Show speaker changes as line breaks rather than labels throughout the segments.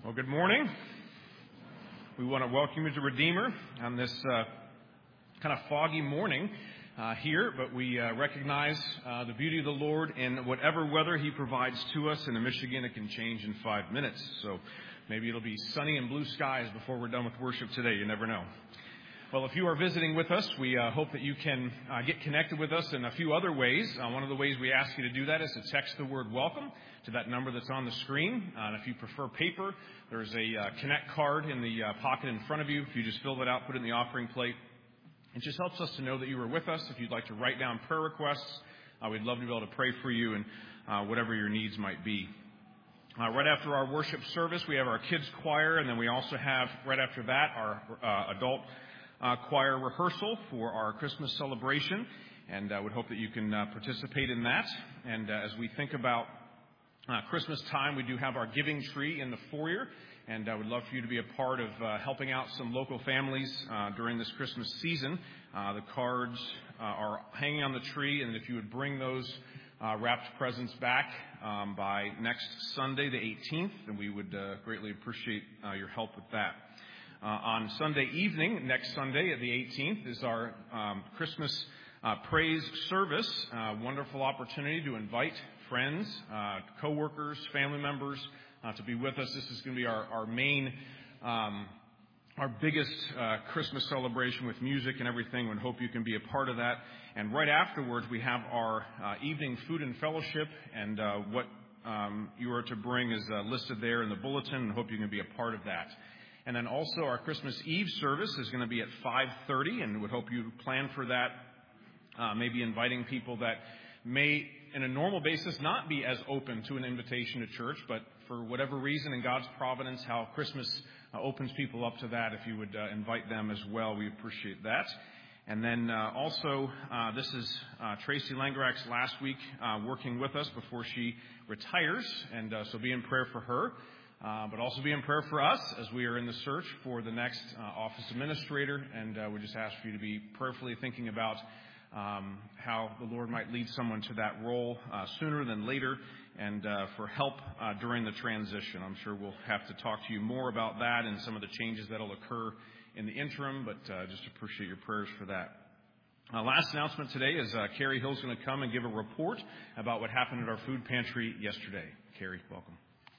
Well, good morning. We want to welcome you to Redeemer on this kind of foggy morning here, but we recognize the beauty of the Lord in whatever weather He provides to us. And in Michigan, it can change in 5 minutes. So maybe it'll be sunny and blue skies before we're done with worship today. You never know. Well, if you are visiting with us, we hope that you can get connected with us in a few other ways. One of the ways we ask you to do that is to text the word welcome to that number that's on the screen. And if you prefer paper, there's a Connect card in the pocket in front of you. If you just fill that out, put it in the offering plate. It just helps us to know that you were with us. If you'd like to write down prayer requests, we'd love to be able to pray for you and whatever your needs might be. Right after our worship service, we have our kids choir, and then we also have, right after that, our adult choir rehearsal for our Christmas celebration, and I would hope that you can participate in that. And as we think about Christmas time, we do have our giving tree in the foyer, and I would love for you to be a part of helping out some local families during this Christmas season. The cards are hanging on the tree, and if you would bring those wrapped presents back by next Sunday, the 18th, then we would greatly appreciate your help with that. On Sunday evening, next Sunday at the 18th, is our Christmas praise service. Wonderful opportunity to invite friends, co-workers, family members to be with us. This is going to be our main, our biggest Christmas celebration with music and everything. We hope you can be a part of that. And right afterwards, we have our evening food and fellowship, and what you are to bring is listed there in the bulletin, and hope you can be a part of that. And then also our Christmas Eve service is going to be at 5:30, and would hope you plan for that, maybe inviting people that may, in a normal basis, not be as open to an invitation to church, but for whatever reason in God's providence, how Christmas opens people up to that. If you would invite them as well, we appreciate that. And then also, this is Tracy Langerak's last week working with us before she retires, and so be in prayer for her. But also be in prayer for us as we are in the search for the next office administrator, and we just ask for you to be prayerfully thinking about how the Lord might lead someone to that role sooner than later, and for help during the transition. I'm sure we'll have to talk to you more about that and some of the changes that will occur in the interim, but just appreciate your prayers for that. Last announcement today is Carrie Hill's going to come and give a report about what happened at our food pantry yesterday. Carrie, welcome.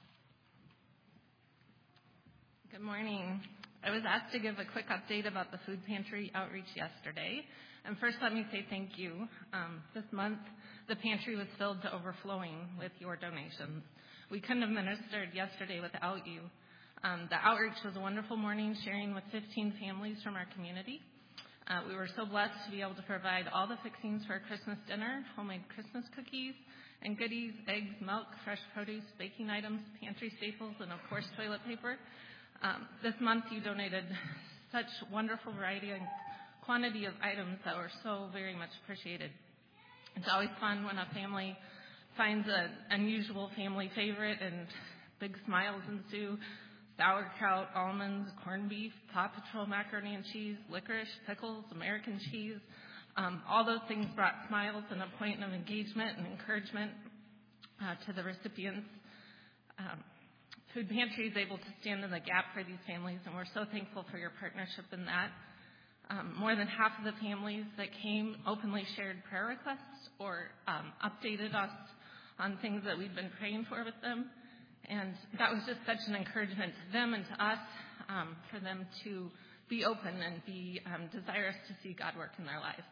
Good morning. I was asked to give a quick update about the food pantry outreach yesterday. And first, let me say thank you. This month, the pantry was filled to overflowing with your donations. We couldn't have ministered yesterday without you. The outreach was a wonderful morning, sharing with 15 families from our community. We were so blessed to be able to provide all the fixings for a Christmas dinner, homemade Christmas cookies and goodies, eggs, milk, fresh produce, baking items, pantry staples, and of course, toilet paper. This month you donated such wonderful variety and quantity of items that were so very much appreciated. It's always fun when a family finds an unusual family favorite, and big smiles ensue. Sauerkraut, almonds, corned beef, Paw Patrol macaroni and cheese, licorice, pickles, American cheese. All those things brought smiles and a point of engagement and encouragement to the recipients. Food Pantry is able to stand in the gap for these families, and we're so thankful for your partnership in that. More than half of the families that came openly shared prayer requests or updated us on things that we've been praying for with them. And that was just such an encouragement to them and to us for them to be open and be desirous to see God work in their lives.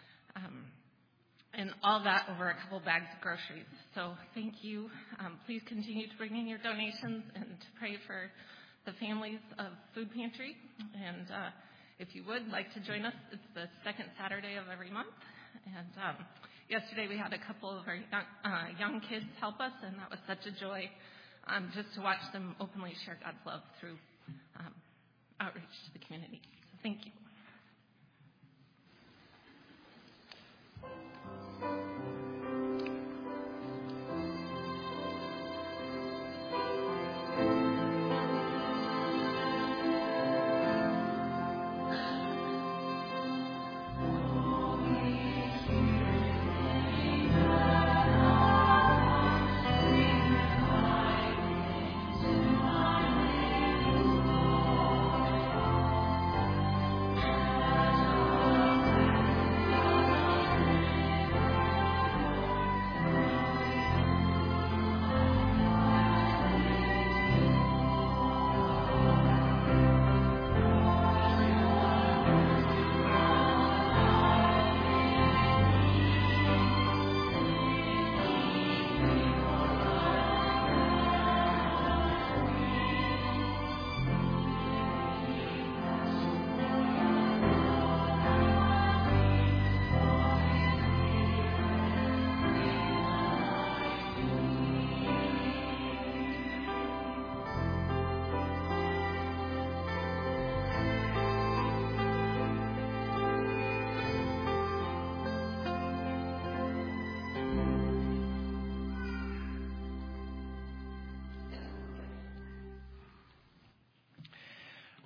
And all that over a couple bags of groceries. So thank you. Please continue to bring in your donations and to pray for the families of Food Pantry. And if you would like to join us, it's the second Saturday of every month. And yesterday we had a couple of our young kids help us, and that was such a joy just to watch them openly share God's love through outreach to the community. So thank you.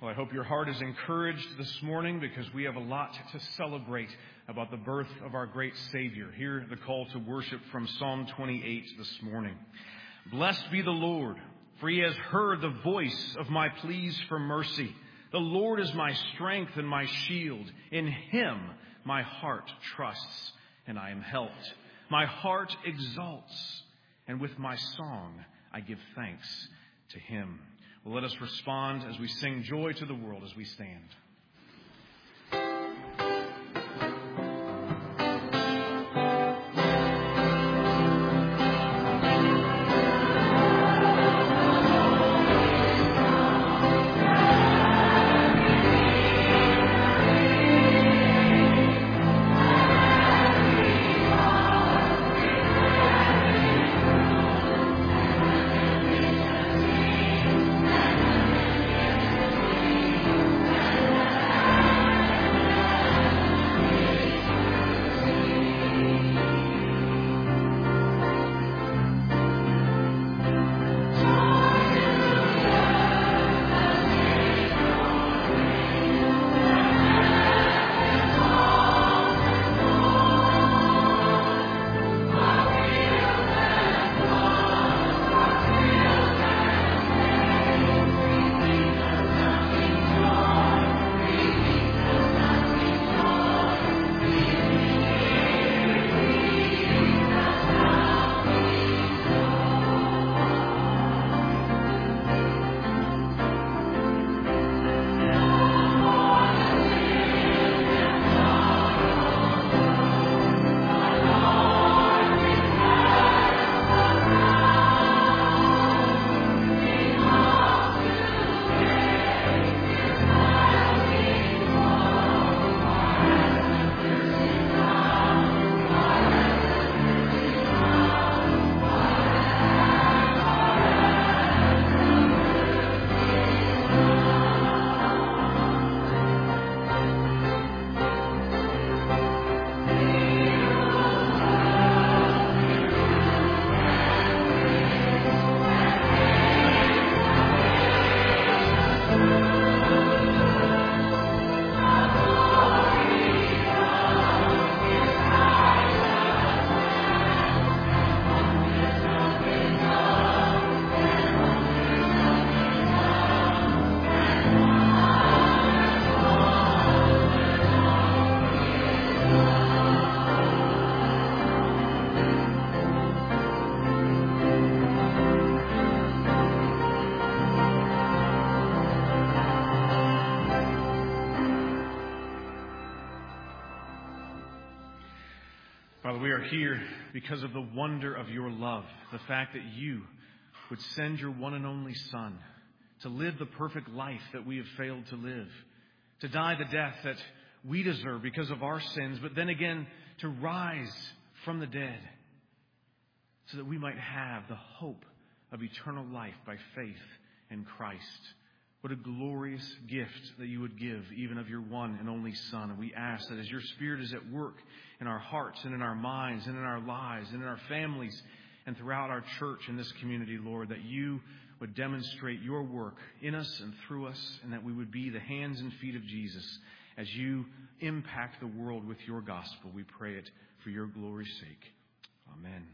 Well, I hope your heart is encouraged this morning because we have a lot to celebrate about the birth of our great Savior. Hear the call to worship from Psalm 28 this morning. Blessed be the Lord, for he has heard the voice of my pleas for mercy. The Lord is my strength and my shield. In him my heart trusts, and I am helped. My heart exalts, and with my song I give thanks to him. Well, let us respond as we sing Joy to the World as we stand. Father, we are here because of the wonder of your love, the fact that you would send your one and only Son to live the perfect life that we have failed to live, to die the death that we deserve because of our sins, but then again to rise from the dead so that we might have the hope of eternal life by faith in Christ. What a glorious gift that you would give even of your one and only Son. And we ask that as your Spirit is at work in our hearts and in our minds and in our lives and in our families and throughout our church and this community, Lord, that you would demonstrate your work in us and through us, and that we would be the hands and feet of Jesus as you impact the world with your gospel. We pray it for your glory's sake. Amen.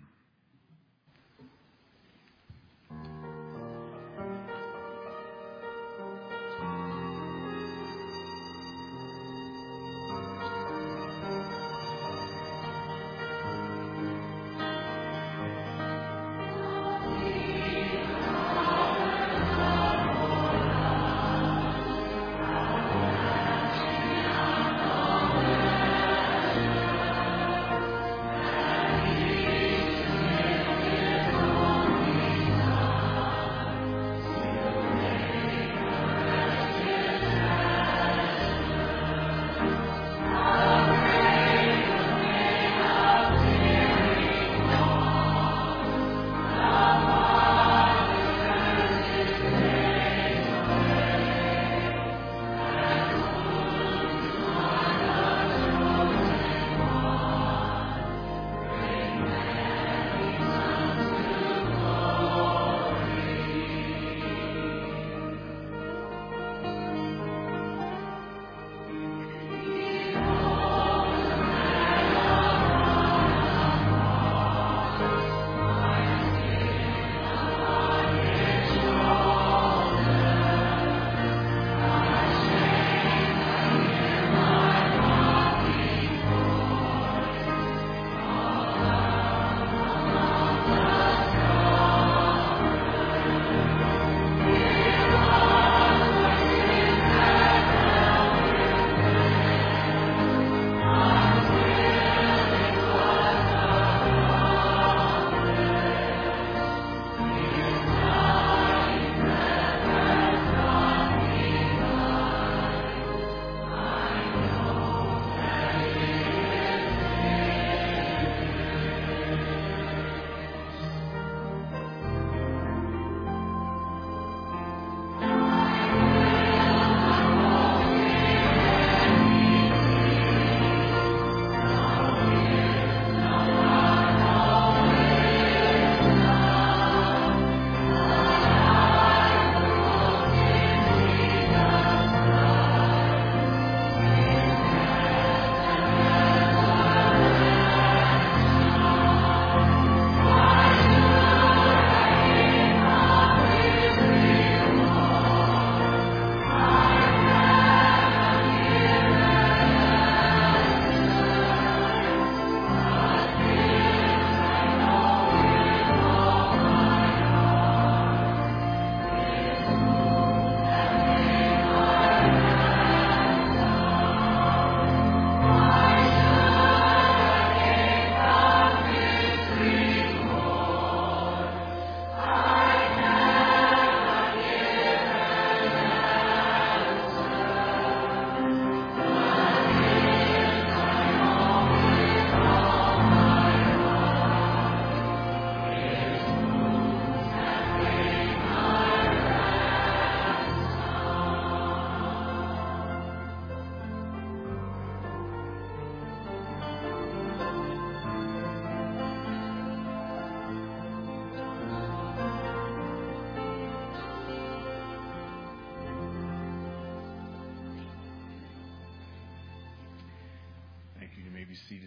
be seated.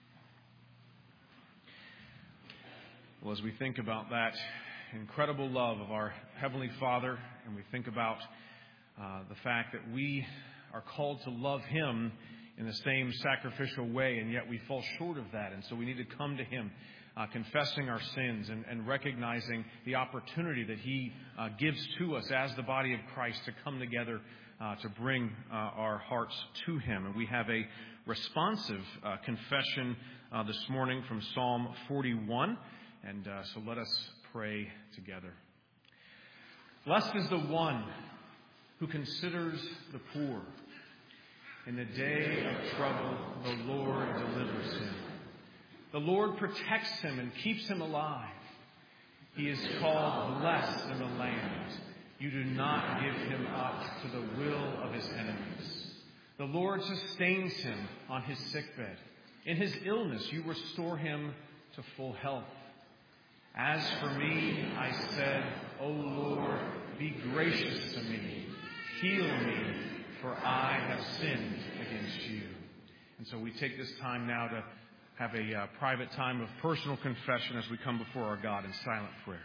Well, as we think about that incredible love of our Heavenly Father, and we think about the fact that we are called to love Him in the same sacrificial way, and yet we fall short of that. And so we need to come to Him, confessing our sins and recognizing the opportunity that He gives to us as the body of Christ to come together to bring our hearts to Him. And we have a responsive confession this morning from Psalm 41. And so let us pray together. Blessed is the one who considers the poor. In the day of trouble, the Lord delivers him. The Lord protects him and keeps him alive. He is called blessed in the land. You do not give him up to the will of his enemies. The Lord sustains him on his sickbed. In his illness, you restore him to full health. As for me, I said, O Lord, be gracious to me. Heal me, for I have sinned against you. And so we take this time now to have a private time of personal confession as we come before our God in silent prayer.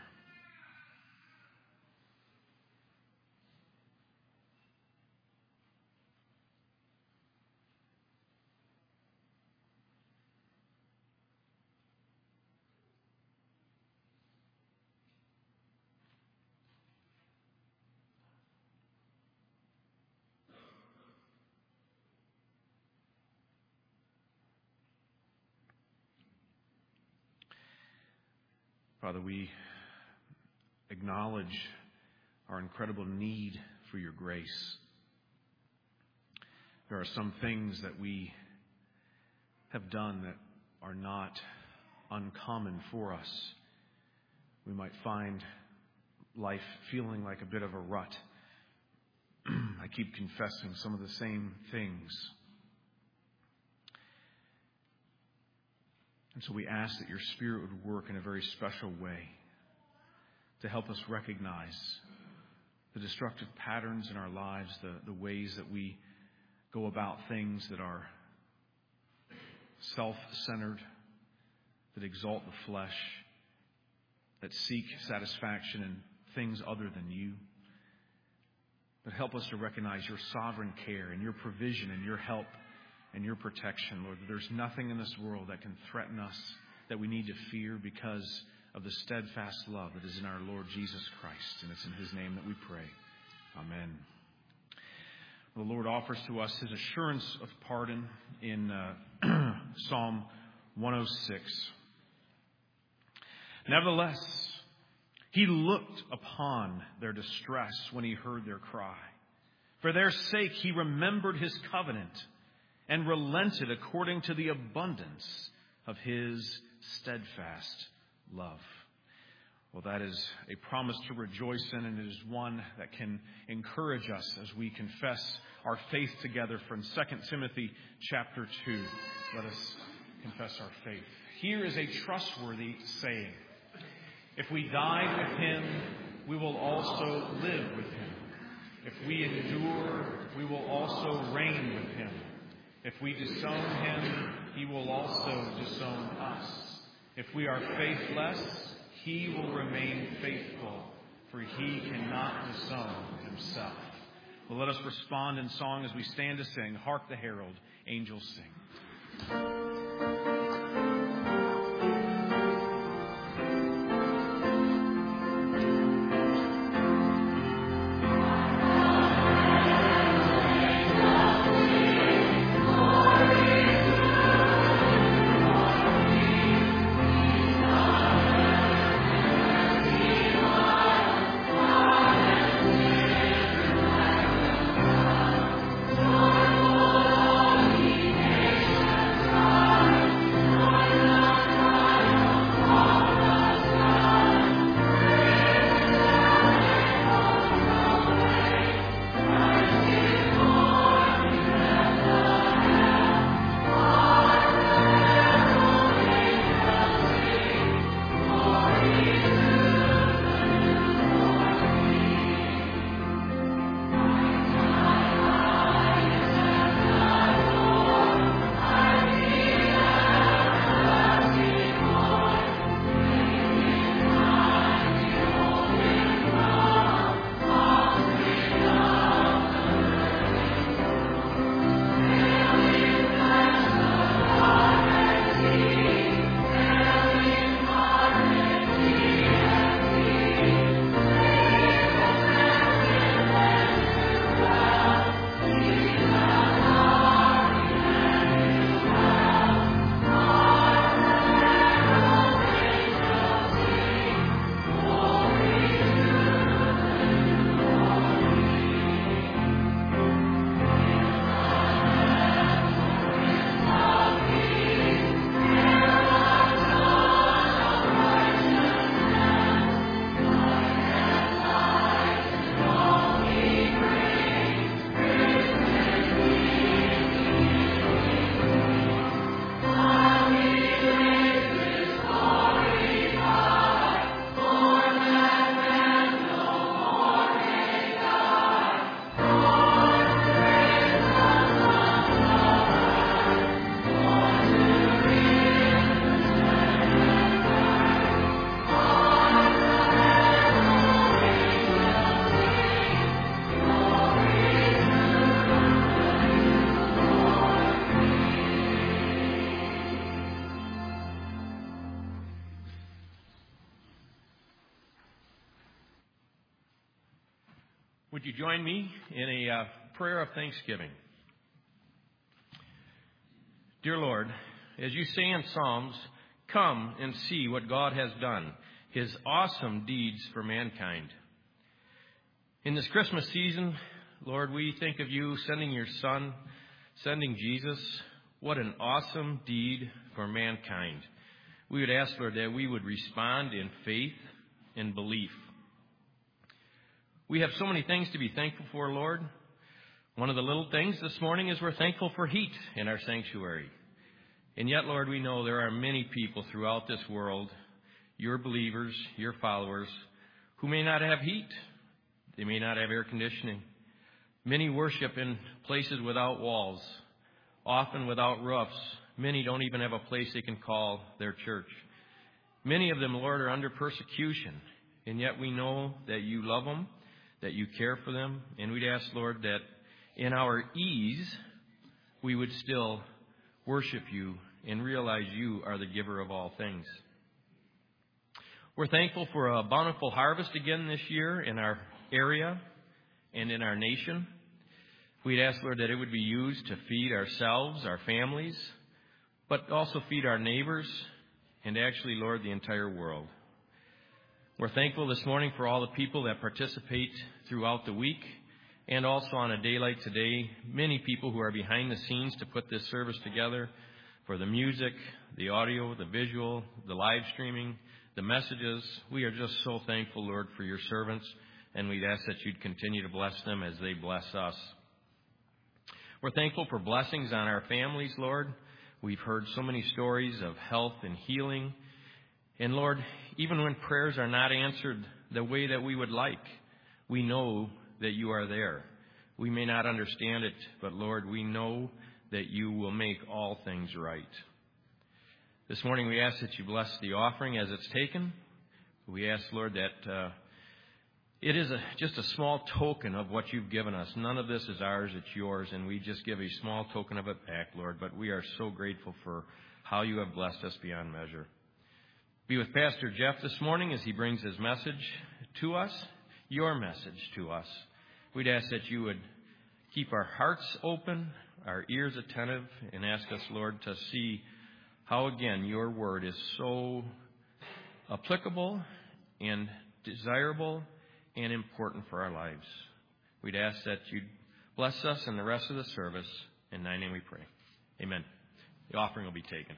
Father, we acknowledge our incredible need for your grace. There are some things that we have done that are not uncommon for us. We might find life feeling like a bit of a rut. I keep confessing some of the same things. And so we ask that your Spirit would work in a very special way to help us recognize the destructive patterns in our lives, the ways that we go about things that are self-centered, that exalt the flesh, that seek satisfaction in things other than you. But help us to recognize your sovereign care and your provision and your help and your protection, Lord. There's nothing in this world that can threaten us that we need to fear because of the steadfast love that is in our Lord Jesus Christ. And it's in His name that we pray. Amen. The Lord offers to us His assurance of pardon in Psalm 106. Nevertheless, He looked upon their distress when He heard their cry. For their sake He remembered His covenant and relented according to the abundance of His steadfast love. Well, that is a promise to rejoice in, and it is one that can encourage us as we confess our faith together from 2 Timothy chapter 2. Let us confess our faith. Here is a trustworthy saying. If we died with Him, we will also live with Him. If we endure, we will also reign with Him. If we disown Him, He will also disown us. If we are faithless, He will remain faithful, for He cannot disown Himself. Well, let us respond in song as we stand to sing, Hark the Herald, Angels Sing.
Would you join me in a prayer of thanksgiving? Dear Lord, as you say in Psalms, come and see what God has done, his awesome deeds for mankind. In this Christmas season, Lord, we think of you sending your Son, sending Jesus. What an awesome deed for mankind. We would ask, Lord, that we would respond in faith and belief. We have so many things to be thankful for, Lord. One of the little things this morning is we're thankful for heat in our sanctuary. And yet, Lord, we know there are many people throughout this world, your believers, your followers, who may not have heat. They may not have air conditioning. Many worship in places without walls, often without roofs. Many don't even have a place they can call their church. Many of them, Lord, are under persecution. And yet we know that you love them, that you care for them. And we'd ask, Lord, that in our ease, we would still worship you and realize you are the giver of all things. We're thankful for a bountiful harvest again this year in our area and in our nation. We'd ask, Lord, that it would be used to feed ourselves, our families, but also feed our neighbors and actually, Lord, the entire world. We're thankful this morning for all the people that participate throughout the week and also on a day like today, many people who are behind the scenes to put this service together, for the music, the audio, the visual, the live streaming, the messages. We are just so thankful, Lord, for your servants, and we'd ask that you'd continue to bless them as they bless us. We're thankful for blessings on our families, Lord. We've heard so many stories of health and healing. And Lord, even when prayers are not answered the way that we would like, we know that you are there. We may not understand it, but Lord, we know that you will make all things right. This morning we ask that you bless the offering as it's taken. We ask, Lord, that it is just a small token of what you've given us. None of this is ours, it's yours, and we just give a small token of it back, Lord. But we are so grateful for how you have blessed us beyond measure. Be with Pastor Jeff this morning as he brings his message to us, your message to us. We'd ask that you would keep our hearts open, our ears attentive, and ask us, Lord, to see how, again, your word is so applicable and desirable and important for our lives. We'd ask that you'd bless us in the rest of the service. In thy name we pray. Amen. The offering will be taken.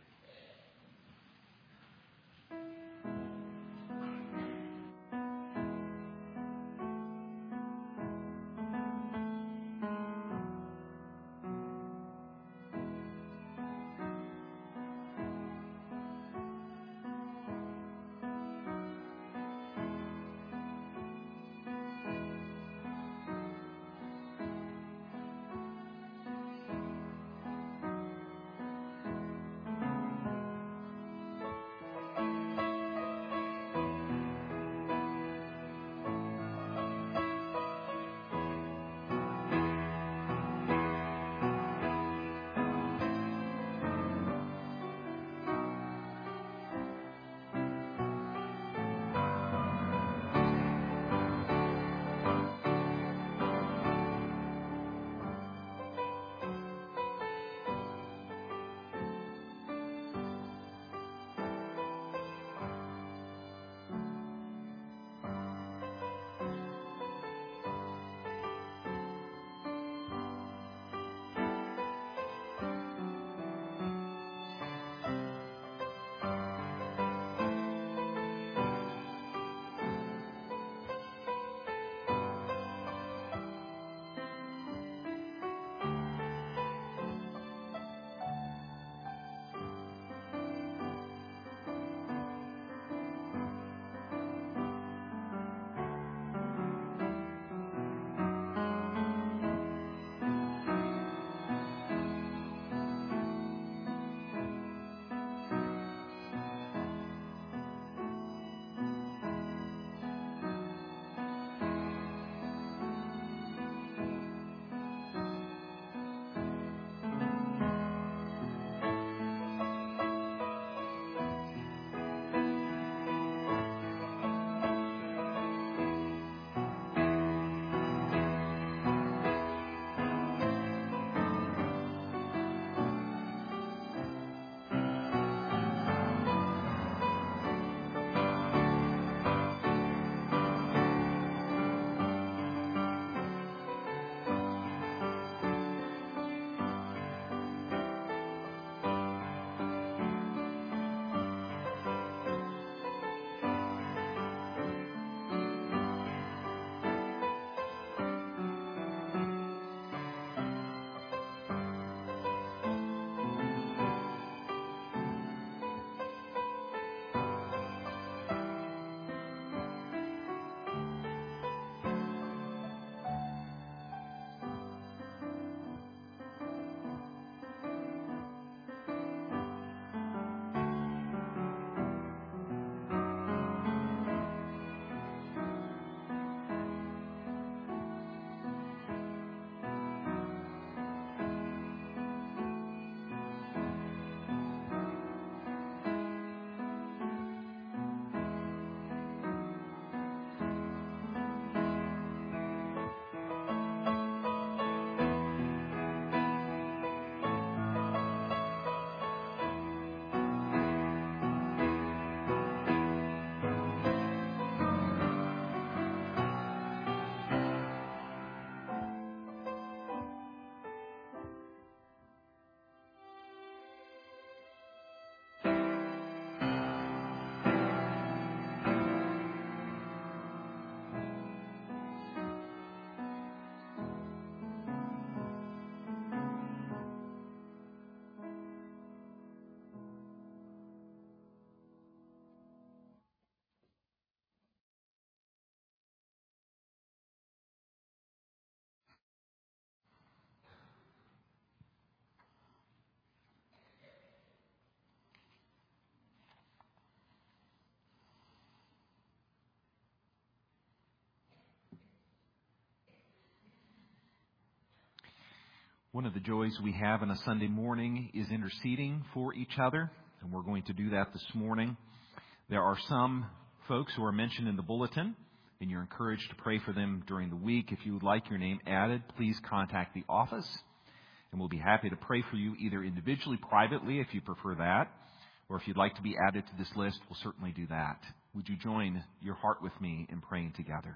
One of the joys we have on a Sunday morning is interceding for each other, and we're going to do that this morning. There are some folks who are mentioned in the bulletin, and you're encouraged to pray for them during the week. If you would like your name added, please contact the office, and we'll be happy to pray for you either individually, privately, if you prefer that, or if you'd like to be added to this list, we'll certainly do that. Would you join your heart with me in praying together?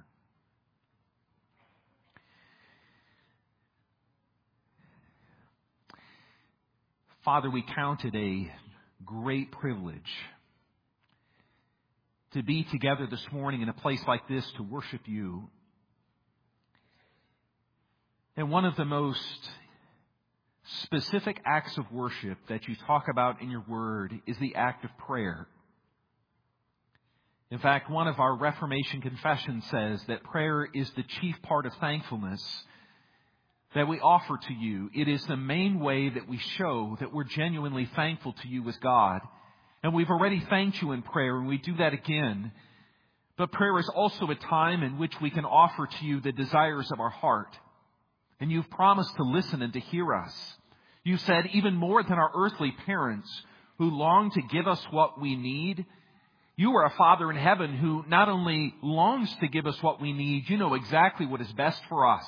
Father, we count it a great privilege to be together this morning in a place like this to worship you. And one of the most specific acts of worship that you talk about in your word is the act of prayer. In fact, one of our Reformation confessions says that prayer is the chief part of thankfulness that we offer to you. It is the main way that we show that we're genuinely thankful to you as God. And we've already thanked you in prayer, and we do that again. But prayer is also a time in which we can offer to you the desires of our heart. And you've promised to listen and to hear us. You said even more than our earthly parents who long to give us what we need, you are a Father in heaven who not only longs to give us what we need, you know exactly what is best for us.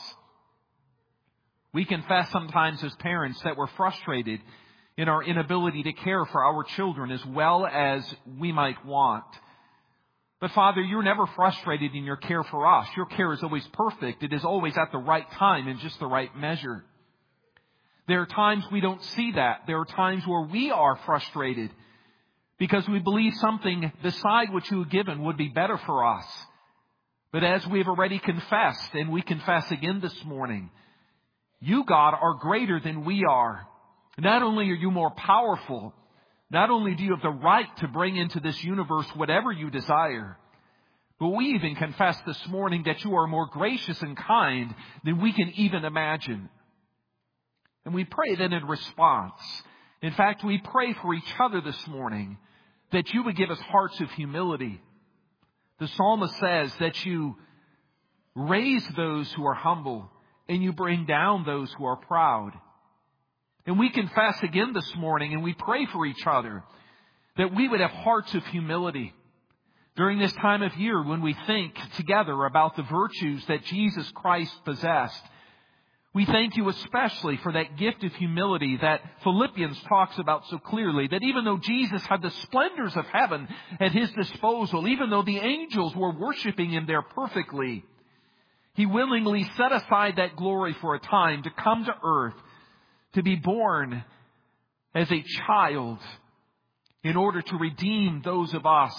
We confess sometimes as parents that we're frustrated in our inability to care for our children as well as we might want. But Father, you're never frustrated in your care for us. Your care is always perfect. It is always at the right time and just the right measure. There are times we don't see that. There are times where we are frustrated because we believe something beside what you have given would be better for us. But as we've already confessed, and we confess again this morning, you, God, are greater than we are. Not only are you more powerful, not only do you have the right to bring into this universe whatever you desire, but we even confess this morning that you are more gracious and kind than we can even imagine. And we pray that in response, in fact, we pray for each other this morning that you would give us hearts of humility. The psalmist says that you raise those who are humble and you bring down those who are proud. And we confess again this morning, and we pray for each other, that we would have hearts of humility. During this time of year, when we think together about the virtues that Jesus Christ possessed, we thank you especially for that gift of humility that Philippians talks about so clearly, that even though Jesus had the splendors of heaven at his disposal, even though the angels were worshiping him there perfectly, he willingly set aside that glory for a time to come to earth, to be born as a child in order to redeem those of us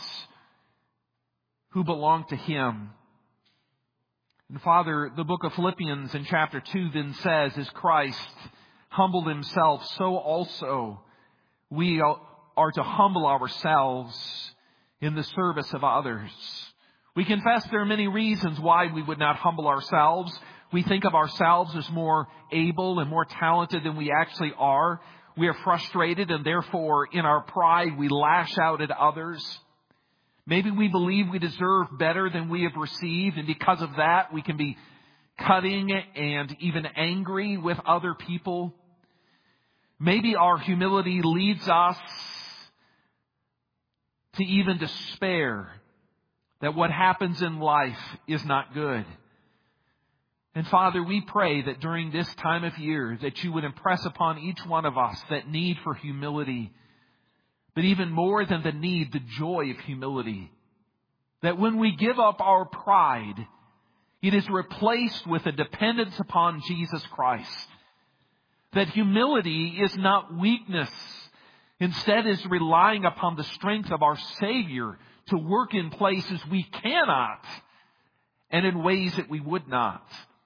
who belong to him. And Father, the book of Philippians in chapter 2 then says, as Christ humbled himself, so also we are to humble ourselves in the service of others. We confess there are many reasons why we would not humble ourselves. We think of ourselves as more able and more talented than we actually are. We are frustrated, and therefore in our pride we lash out at others. Maybe we believe we deserve better than we have received, and because of that we can be cutting and even angry with other people. Maybe our humility leads us to even despair that what happens in life is not good. And Father, we pray that during this time of year that you would impress upon each one of us that need for humility, but even more than the need, the joy of humility. That when we give up our pride, it is replaced with a dependence upon Jesus Christ. That humility is not weakness. Instead is relying upon the strength of our Savior to work in places we cannot and in ways that we would not.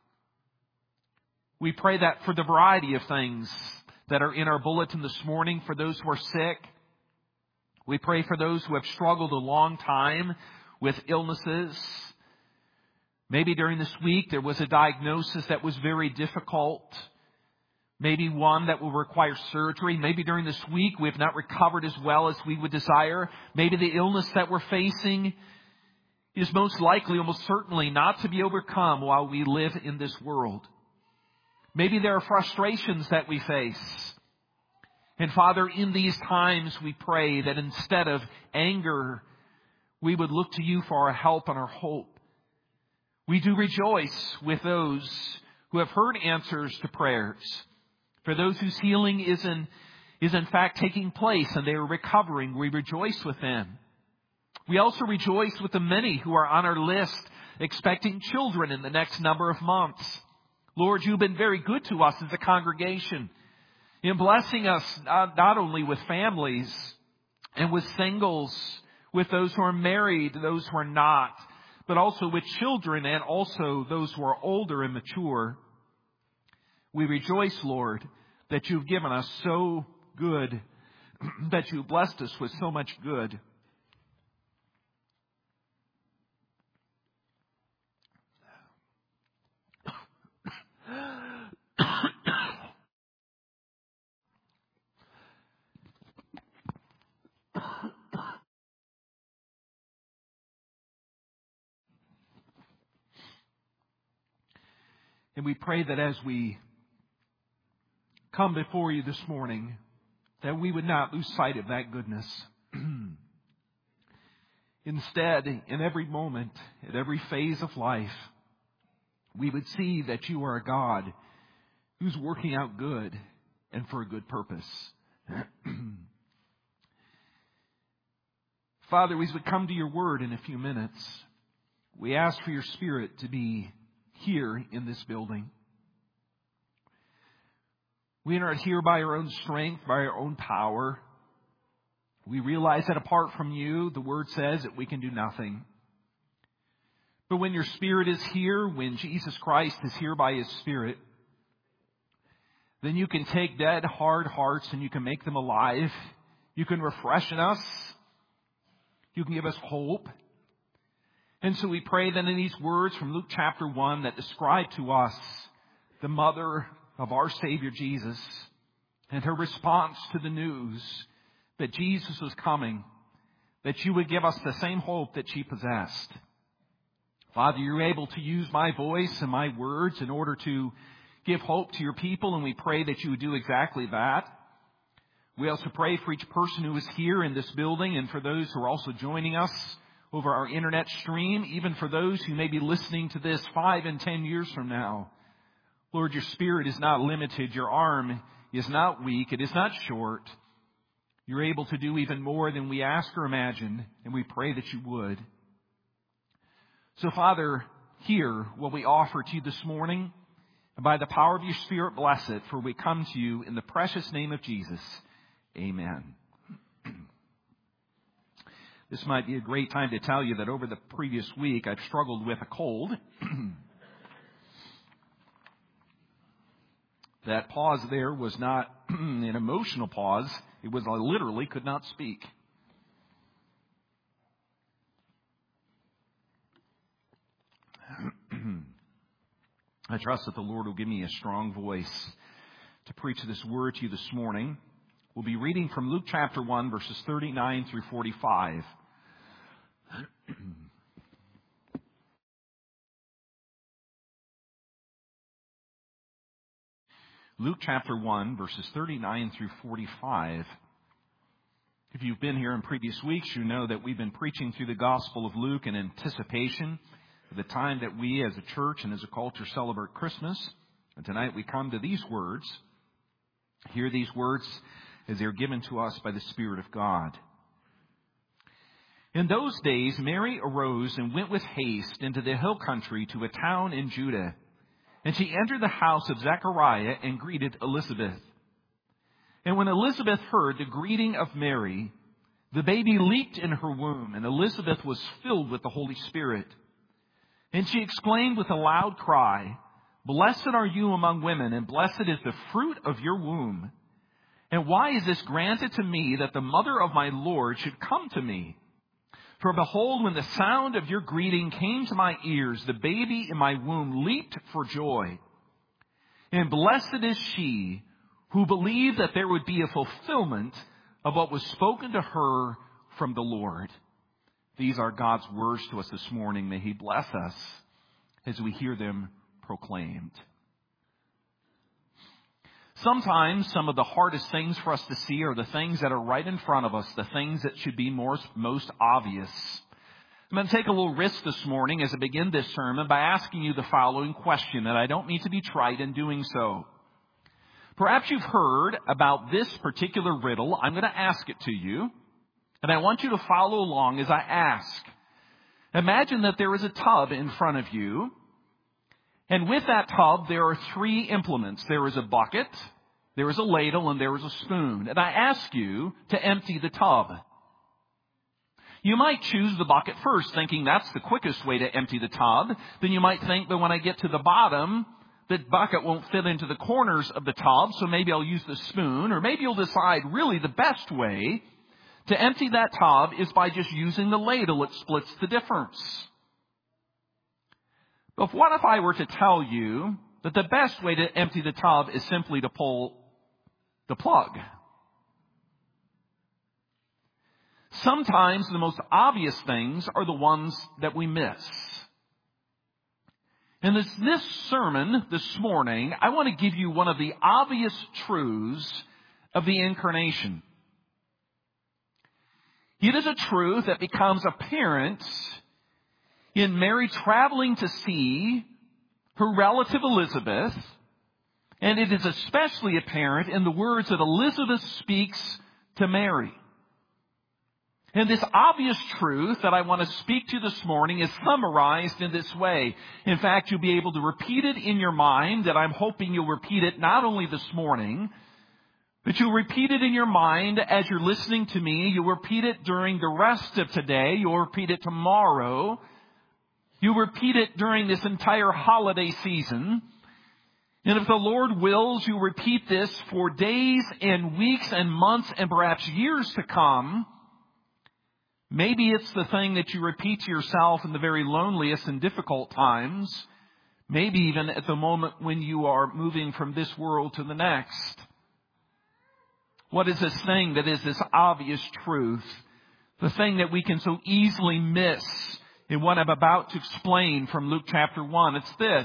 We pray that for the variety of things that are in our bulletin this morning, for those who are sick. We pray for those who have struggled a long time with illnesses. Maybe during this week there was a diagnosis that was very difficult. Maybe one that will require surgery. Maybe during this week we have not recovered as well as we would desire. Maybe the illness that we're facing is most likely, almost certainly, not to be overcome while we live in this world. Maybe there are frustrations that we face. And Father, in these times we pray that instead of anger, we would look to you for our help and our hope. We do rejoice with those who have heard answers to prayers. For those whose healing is in fact taking place and they are recovering, we rejoice with them. We also rejoice with the many who are on our list expecting children in the next number of months. Lord, you've been very good to us as a congregation in blessing us not only with families and with singles, with those who are married, those who are not, but also with children and also those who are older and mature. We rejoice, Lord, that you've given us so good, that you've blessed us with so much good. And we pray that as we come before you this morning, that we would not lose sight of that goodness. Instead, in every moment, at every phase of life, we would see that you are a God who's working out good and for a good purpose. Father, as we come to your word in a few minutes, we ask for your Spirit to be here in this building. We are not here by our own strength, by our own power. We realize that apart from you, the word says that we can do nothing. But when your Spirit is here, when Jesus Christ is here by his Spirit, then you can take dead, hard hearts and you can make them alive. You can refresh us. You can give us hope. And so we pray that in these words from Luke chapter 1 that describe to us the mother of our Savior Jesus and her response to the news that Jesus was coming, that you would give us the same hope that she possessed. Father, you're able to use my voice and my words in order to give hope to your people, and we pray that you would do exactly that. We also pray for each person who is here in this building and for those who are also joining us over our internet stream, even for those who may be listening to this 5 and 10 years from now. Lord, your Spirit is not limited. Your arm is not weak. It is not short. You're able to do even more than we ask or imagine, and we pray that you would. So, Father, hear what we offer to you this morning, and by the power of your Spirit, bless it, for we come to you in the precious name of Jesus. Amen. This might be a great time to tell you that over the previous week I've struggled with a cold. That pause there was not an emotional pause. It was I literally could not speak. I trust that the Lord will give me a strong voice to preach this word to you this morning. We'll be reading from Luke chapter 1, verses 39 through 45. Luke chapter 1, verses 39 through 45. If you've been here in previous weeks, you know that we've been preaching through the Gospel of Luke in anticipation of the time that we as a church and as a culture celebrate Christmas. And tonight we come to these words. Hear these words as they are given to us by the Spirit of God. In those days, Mary arose and went with haste into the hill country to a town in Judah. And she entered the house of Zechariah and greeted Elizabeth. And when Elizabeth heard the greeting of Mary, the baby leaped in her womb, and Elizabeth was filled with the Holy Spirit. And she exclaimed with a loud cry, "Blessed are you among women, and blessed is the fruit of your womb. And why is this granted to me that the mother of my Lord should come to me? For behold, when the sound of your greeting came to my ears, the baby in my womb leaped for joy. And blessed is she who believed that there would be a fulfillment of what was spoken to her from the Lord." These are God's words to us this morning. May he bless us as we hear them proclaimed. Sometimes some of the hardest things for us to see are the things that are right in front of us, the things that should be most obvious. I'm going to take a little risk this morning as I begin this sermon by asking you the following question, and I don't mean to be trite in doing so. Perhaps you've heard about this particular riddle. I'm going to ask it to you, and I want you to follow along as I ask. Imagine that there is a tub in front of you, and with that tub there are three implements. There is a bucket, there is a ladle, and there is a spoon. And I ask you to empty the tub. You might choose the bucket first, thinking that's the quickest way to empty the tub. Then you might think that when I get to the bottom, the bucket won't fit into the corners of the tub, so maybe I'll use the spoon. Or maybe you'll decide really the best way to empty that tub is by just using the ladle. It splits the difference. But what if I were to tell you that the best way to empty the tub is simply to pull the plug? Sometimes the most obvious things are the ones that we miss. In this sermon this morning, I want to give you one of the obvious truths of the incarnation. It is a truth that becomes apparent in Mary traveling to see her relative Elizabeth, and it is especially apparent in the words that Elizabeth speaks to Mary. And this obvious truth that I want to speak to this morning is summarized in this way. In fact, you'll be able to repeat it in your mind, and I'm hoping you'll repeat it not only this morning, but you'll repeat it in your mind as you're listening to me. You'll repeat it during the rest of today. You'll repeat it tomorrow. You'll repeat it during this entire holiday season. And if the Lord wills, you'll repeat this for days and weeks and months and perhaps years to come. Maybe it's the thing that you repeat to yourself in the very loneliest and difficult times. Maybe even at the moment when you are moving from this world to the next. What is this thing that is this obvious truth? The thing that we can so easily miss in what I'm about to explain from Luke chapter 1. It's this.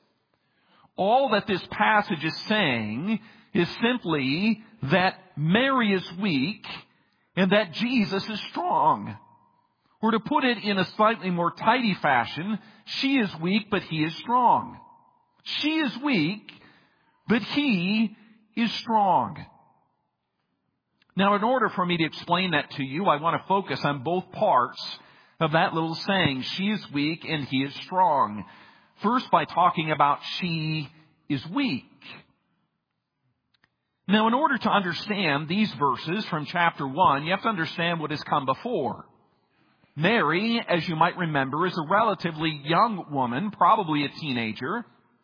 All that this passage is saying is simply that Mary is weak and that Jesus is strong. Or to put it in a slightly more tidy fashion, she is weak, but he is strong. She is weak, but he is strong. Now, in order for me to explain that to you, I want to focus on both parts of that little saying, she is weak and he is strong. First, by talking about she is weak. Now, in order to understand these verses from chapter 1, you have to understand what has come before. Mary, as you might remember, is a relatively young woman, probably a teenager.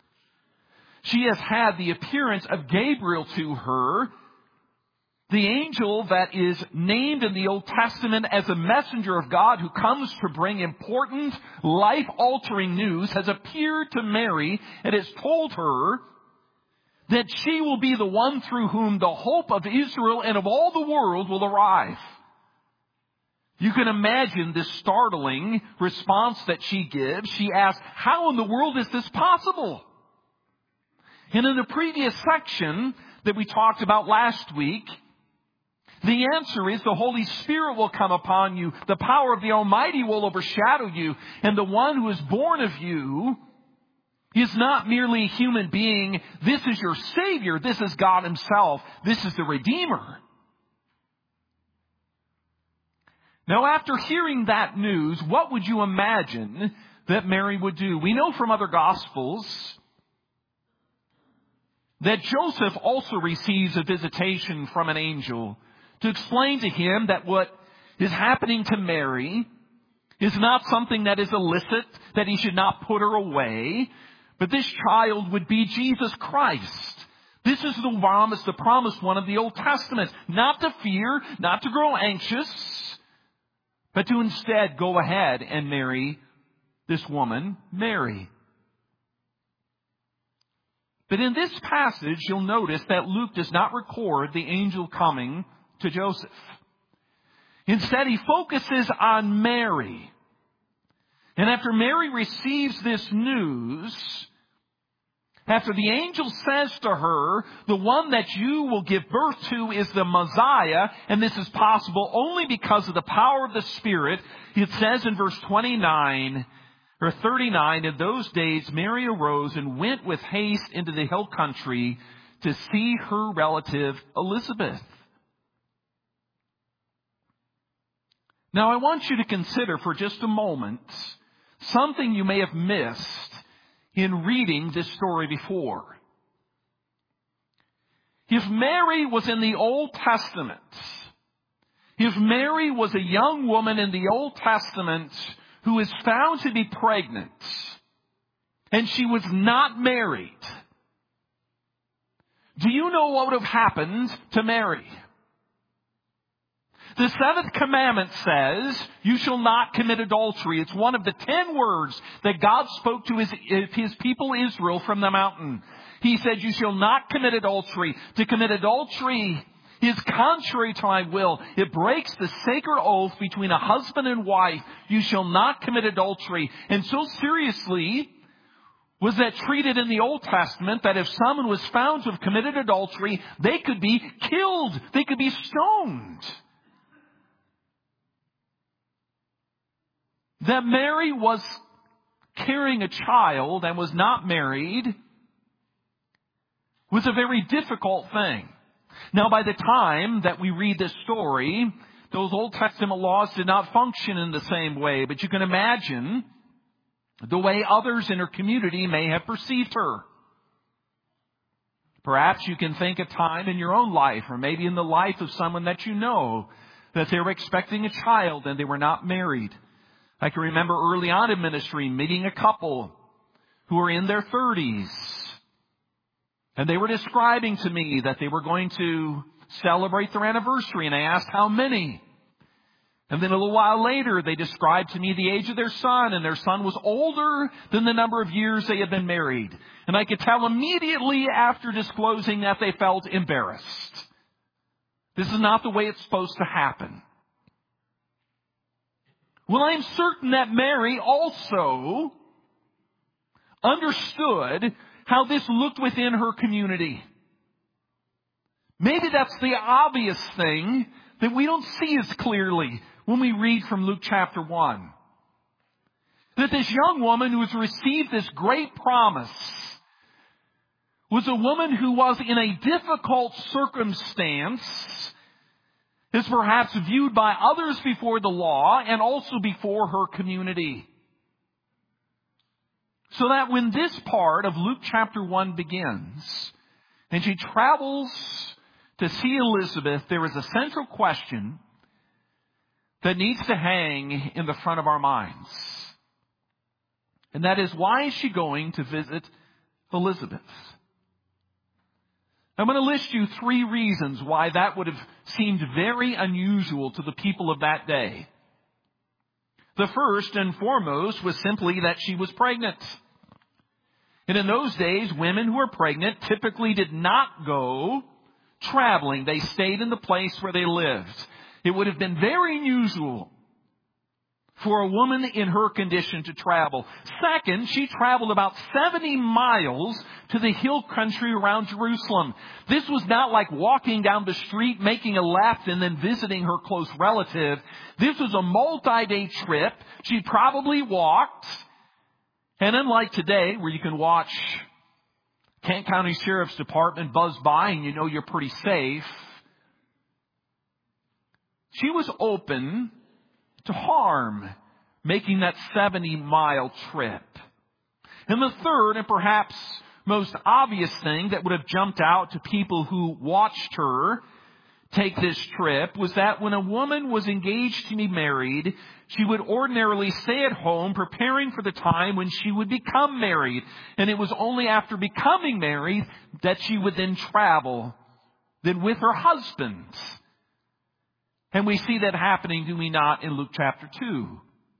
She has had the appearance of Gabriel to her. The angel that is named in the Old Testament as a messenger of God who comes to bring important, life-altering news has appeared to Mary and has told her that she will be the one through whom the hope of Israel and of all the world will arrive. You can imagine this startling response that she gives. She asks, how in the world is this possible? And in the previous section that we talked about last week, the answer is the Holy Spirit will come upon you. The power of the Almighty will overshadow you. And the one who is born of you is not merely a human being. This is your Savior. This is God Himself. This is the Redeemer. Now, after hearing that news, what would you imagine that Mary would do? We know from other Gospels that Joseph also receives a visitation from an angel to explain to him that what is happening to Mary is not something that is illicit, that he should not put her away, but this child would be Jesus Christ. This is the promised one of the Old Testament. Not to fear, not to grow anxious, but to instead go ahead and marry this woman, Mary. But in this passage, you'll notice that Luke does not record the angel coming to Joseph. Instead, he focuses on Mary. And after Mary receives this news, after the angel says to her, the one that you will give birth to is the Messiah, and this is possible only because of the power of the Spirit, it says in verse 39, or 39, in those days Mary arose and went with haste into the hill country to see her relative Elizabeth. Now I want you to consider for just a moment something you may have missed in reading this story before. If Mary was in the Old Testament, if Mary was a young woman in the Old Testament who is found to be pregnant, and she was not married, do you know what would have happened to Mary? The seventh commandment says, you shall not commit adultery. It's one of the 10 words that God spoke to his people Israel from the mountain. He said, you shall not commit adultery. To commit adultery is contrary to my will. It breaks the sacred oath between a husband and wife. You shall not commit adultery. And so seriously was that treated in the Old Testament that if someone was found to have committed adultery, they could be killed. They could be stoned. That Mary was carrying a child and was not married was a very difficult thing. Now, by the time that we read this story, those Old Testament laws did not function in the same way. But you can imagine the way others in her community may have perceived her. Perhaps you can think a time in your own life, or maybe in the life of someone that you know, that they were expecting a child and they were not married. I can remember early on in ministry meeting a couple who were in their 30s. And they were describing to me that they were going to celebrate their anniversary. And I asked how many. And then a little while later, they described to me the age of their son. And their son was older than the number of years they had been married. And I could tell immediately after disclosing that they felt embarrassed. This is not the way it's supposed to happen. Well, I'm certain that Mary also understood how this looked within her community. Maybe that's the obvious thing that we don't see as clearly when we read from Luke chapter 1. That this young woman who has received this great promise was a woman who was in a difficult circumstance, is perhaps viewed by others before the law and also before her community. So that when this part of Luke chapter 1 begins, and she travels to see Elizabeth, there is a central question that needs to hang in the front of our minds. And that is, why is she going to visit Elizabeth? I'm going to list you 3 reasons why that would have seemed very unusual to the people of that day. The first and foremost was simply that she was pregnant. And in those days, women who were pregnant typically did not go traveling. They stayed in the place where they lived. It would have been very unusual for a woman in her condition to travel. Second, she traveled about 70 miles to the hill country around Jerusalem. This was not like walking down the street, making a left, and then visiting her close relative. This was a multi-day trip. She probably walked. And unlike today, where you can watch Kent County Sheriff's Department buzz by and you know you're pretty safe, she was open to harm, making that 70-mile trip. And the third and perhaps most obvious thing that would have jumped out to people who watched her take this trip was that when a woman was engaged to be married, she would ordinarily stay at home preparing for the time when she would become married. And it was only after becoming married that she would then travel, then with her husband. And we see that happening, do we not, in Luke chapter 2.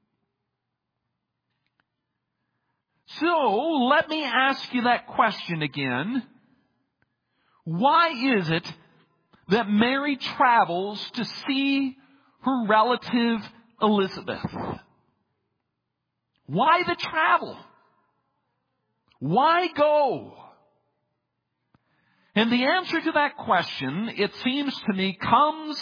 So, let me ask you that question again. Why is it that Mary travels to see her relative Elizabeth? Why the travel? Why go? And the answer to that question, it seems to me, comes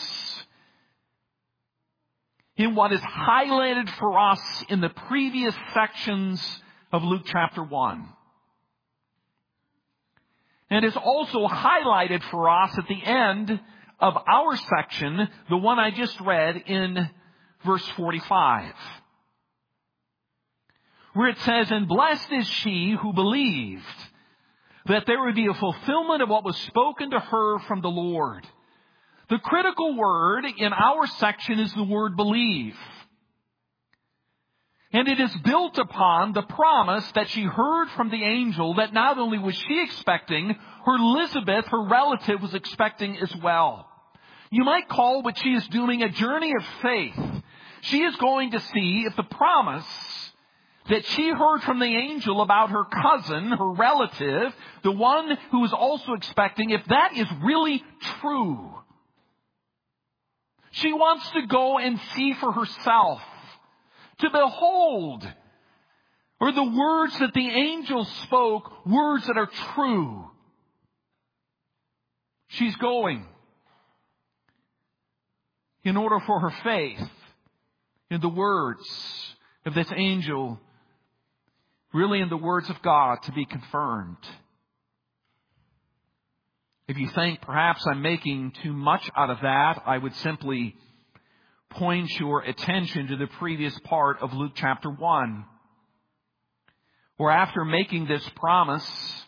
in what is highlighted for us in the previous sections of Luke chapter 1. And is also highlighted for us at the end of our section, the one I just read in verse 45. Where it says, "And blessed is she who believed that there would be a fulfillment of what was spoken to her from the Lord." The critical word in our section is the word believe. And it is built upon the promise that she heard from the angel that not only was she expecting, her Elizabeth, her relative, was expecting as well. You might call what she is doing a journey of faith. She is going to see if the promise that she heard from the angel about her cousin, her relative, the one who was also expecting, if that is really true. She wants to go and see for herself, to behold, or the words that the angel spoke, words that are true. She's going in order for her faith in the words of this angel, really in the words of God, to be confirmed. If you think perhaps I'm making too much out of that, I would simply point your attention to the previous part of Luke chapter 1, where after making this promise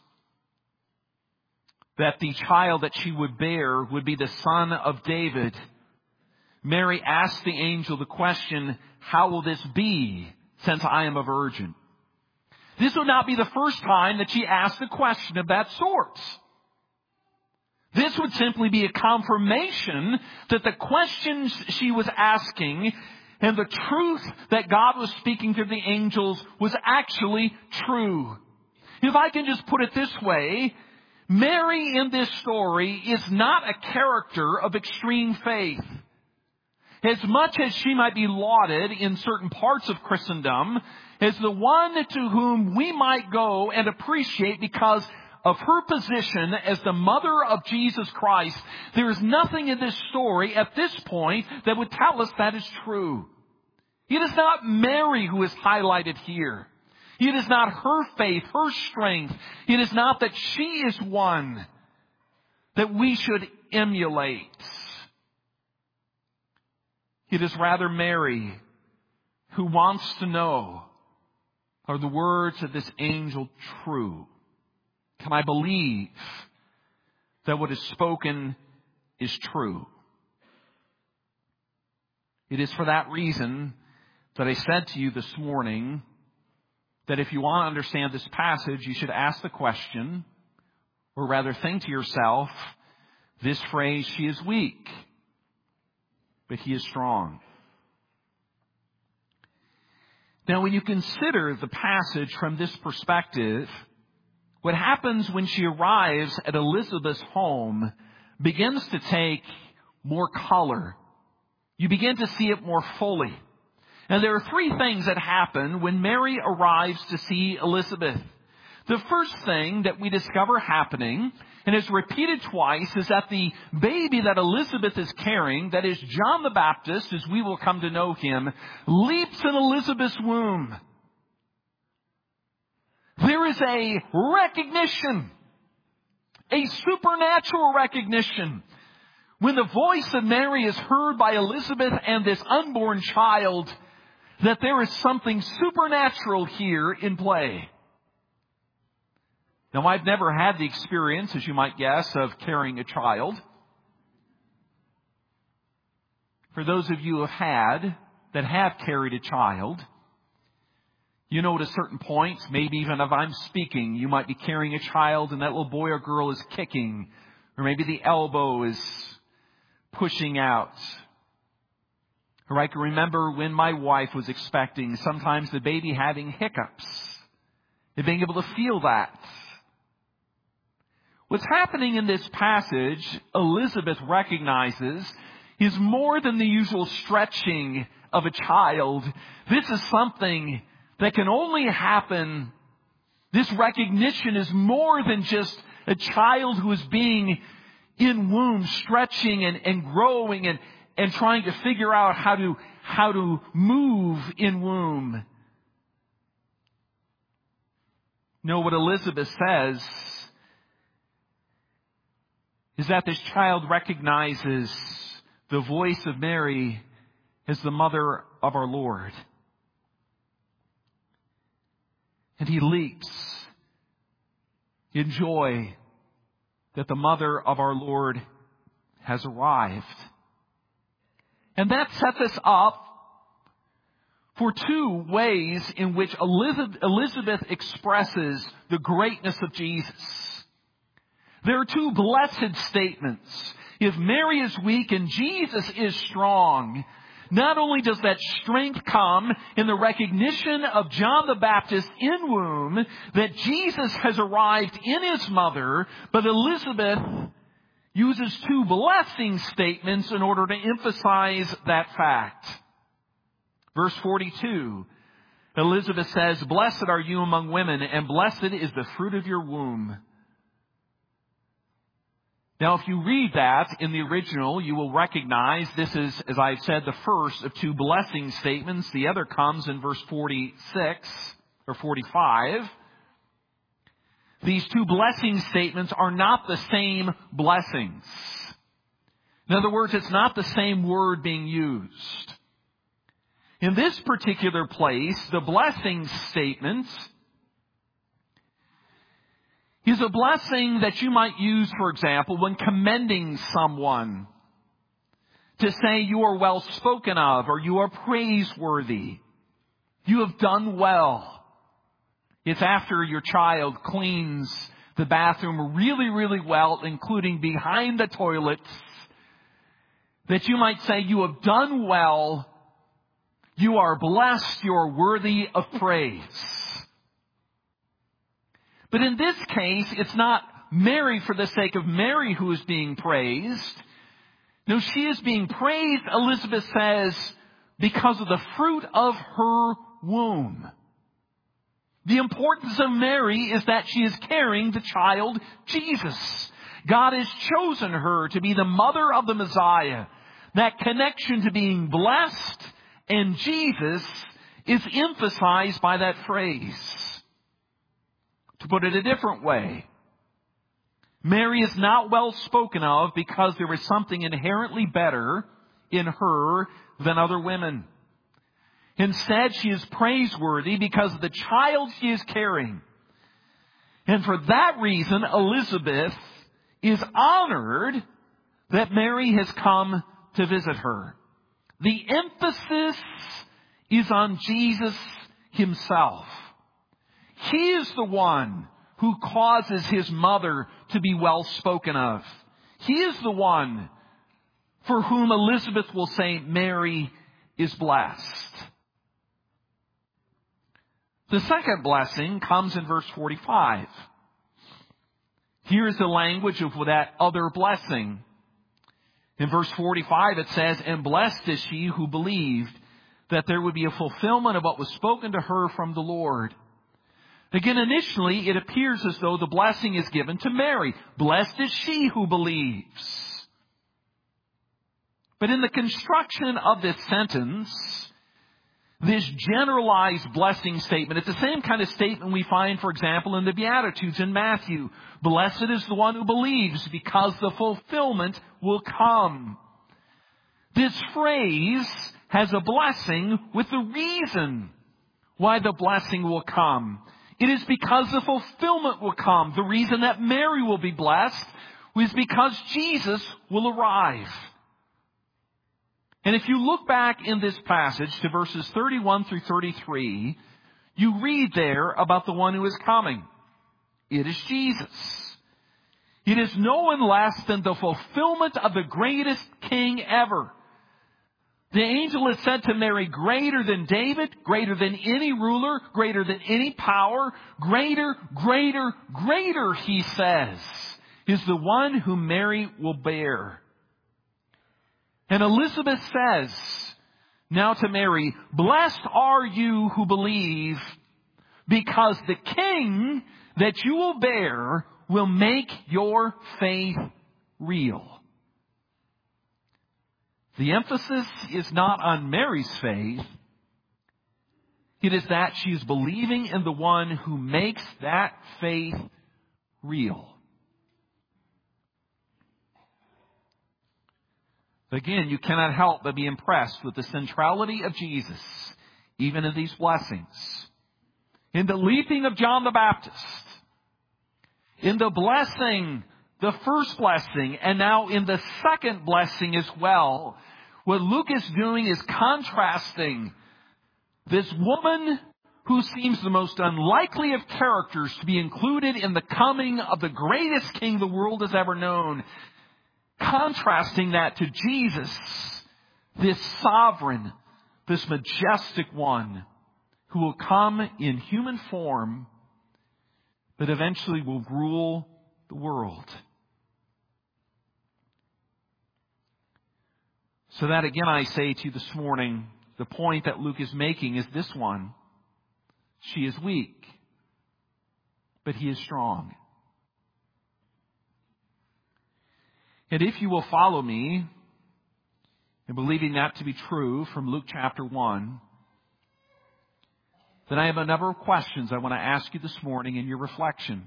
that the child that she would bear would be the son of David, Mary asked the angel the question, "How will this be, since I am a virgin?" This would not be the first time that she asked a question of that sort. This would simply be a confirmation that the questions she was asking and the truth that God was speaking through the angels was actually true. If I can just put it this way, Mary in this story is not a character of extreme faith. As much as she might be lauded in certain parts of Christendom as the one to whom we might go and appreciate because of her position as the mother of Jesus Christ, there is nothing in this story at this point that would tell us that is true. It is not Mary who is highlighted here. It is not her faith, her strength. It is not that she is one that we should emulate. It is rather Mary who wants to know, are the words of this angel true? Can I believe that what is spoken is true? It is for that reason that I said to you this morning that if you want to understand this passage, you should ask the question, or rather think to yourself, this phrase, "She is weak, but he is strong." Now, when you consider the passage from this perspective, what happens when she arrives at Elizabeth's home begins to take more color. You begin to see it more fully. And there are three things that happen when Mary arrives to see Elizabeth. The first thing that we discover happening, and is repeated twice, is that the baby that Elizabeth is carrying, that is John the Baptist, as we will come to know him, leaps in Elizabeth's womb. There is a recognition, a supernatural recognition, when the voice of Mary is heard by Elizabeth and this unborn child, that there is something supernatural here in play. Now, I've never had the experience, as you might guess, of carrying a child. For those of you that have carried a child, you know, at a certain point, maybe even if I'm speaking, you might be carrying a child and that little boy or girl is kicking, or maybe the elbow is pushing out. Or I can remember when my wife was expecting, sometimes the baby having hiccups, and being able to feel that. What's happening in this passage, Elizabeth recognizes, is more than the usual stretching of a child. This is something that can only happen. This recognition is more than just a child who is being in womb, stretching and growing and trying to figure out how to move in womb. No, what Elizabeth says is that this child recognizes the voice of Mary as the mother of our Lord. And he leaps in joy that the mother of our Lord has arrived. And that sets us up for two ways in which Elizabeth expresses the greatness of Jesus. There are two blessed statements. If Mary is weak and Jesus is strong, not only does that strength come in the recognition of John the Baptist in womb that Jesus has arrived in his mother, but Elizabeth uses two blessing statements in order to emphasize that fact. Verse 42, Elizabeth says, "Blessed are you among women, and blessed is the fruit of your womb." Now, if you read that in the original, you will recognize this is, as I've said, the first of two blessing statements. The other comes in verse 46 or 45. These two blessing statements are not the same blessings. In other words, it's not the same word being used. In this particular place, the blessing statement is a blessing that you might use, for example, when commending someone. To say you are well spoken of or you are praiseworthy. You have done well. It's after your child cleans the bathroom really, really well, including behind the toilets, that you might say you have done well. You are blessed. You are worthy of praise. But in this case, it's not Mary for the sake of Mary who is being praised. No, she is being praised, Elizabeth says, because of the fruit of her womb. The importance of Mary is that she is carrying the child Jesus. God has chosen her to be the mother of the Messiah. That connection to being blessed and Jesus is emphasized by that phrase. To put it a different way, Mary is not well spoken of because there is something inherently better in her than other women. Instead, she is praiseworthy because of the child she is carrying. And for that reason, Elizabeth is honored that Mary has come to visit her. The emphasis is on Jesus himself. He is the one who causes his mother to be well spoken of. He is the one for whom Elizabeth will say Mary is blessed. The second blessing comes in verse 45. Here is the language of that other blessing. In verse 45 it says, "And blessed is she who believed that there would be a fulfillment of what was spoken to her from the Lord." Again, initially, it appears as though the blessing is given to Mary. Blessed is she who believes. But in the construction of this sentence, this generalized blessing statement, it's the same kind of statement we find, for example, in the Beatitudes in Matthew. Blessed is the one who believes because the fulfillment will come. This phrase has a blessing with the reason why the blessing will come. It is because the fulfillment will come. The reason that Mary will be blessed is because Jesus will arrive. And if you look back in this passage to verses 31 through 33, you read there about the one who is coming. It is Jesus. It is no one less than the fulfillment of the greatest king ever. The angel has said to Mary, greater than David, greater than any ruler, greater than any power, greater, he says, is the one whom Mary will bear. And Elizabeth says now to Mary, blessed are you who believe, because the king that you will bear will make your faith real. The emphasis is not on Mary's faith. It is that she is believing in the one who makes that faith real. Again, you cannot help but be impressed with the centrality of Jesus, even in these blessings. In the leaping of John the Baptist, in the blessing, the first blessing, and now in the second blessing as well, what Luke is doing is contrasting this woman who seems the most unlikely of characters to be included in the coming of the greatest king the world has ever known, contrasting that to Jesus, this sovereign, this majestic one who will come in human form, but eventually will rule the world. So that again I say to you this morning, the point that Luke is making is this one. She is weak, but he is strong. And if you will follow me in believing that to be true from Luke chapter 1, then I have a number of questions I want to ask you this morning in your reflection.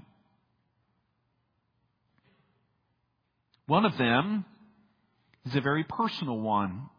One of them is a very personal one.